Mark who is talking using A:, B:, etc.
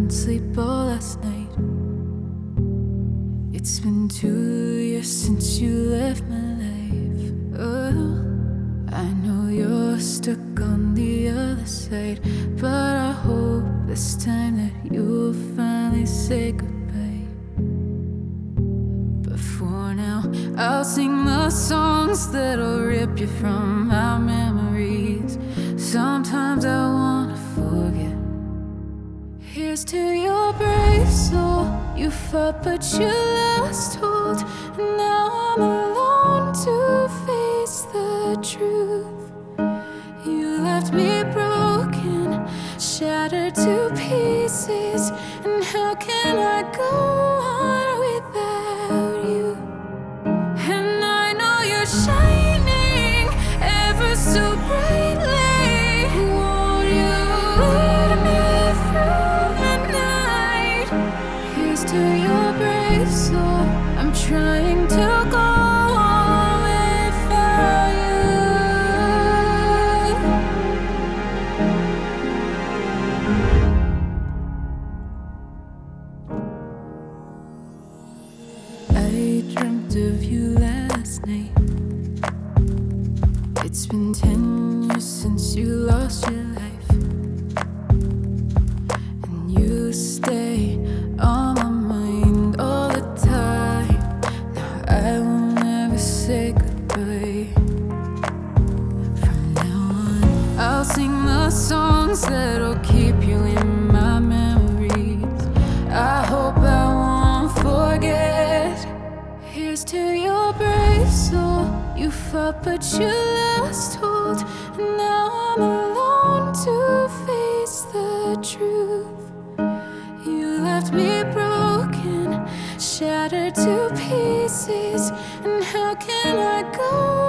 A: couldn't sleep all last night. It's been 2 years since you left my life. Oh, I know you're stuck on the other side, but I hope this time that you'll finally say goodbye. But for now, I'll sing the songs that'll rip you from my memories. Sometimes I wanna forget. Here's to your brave soul. You fought but you lost hold, and now I'm alone to face the truth. You left me broken, shattered to pieces, and how can I go on without you? And I know you're shining ever so brightly. Won't you lead me through the night? Here's to your brave soul. I'm trying to go on without you. I dreamt of you last night. It's been 10 years since you lost your life, and you stay on my mind all the time. Now I will never say goodbye. From now on, I'll sing the songs that'll keep you in my memories. I hope I won't forget. Here's to your brave soul. You fought but you lost hold, and now I'm alone to face the truth. You left me broken, shattered to pieces, and how can I go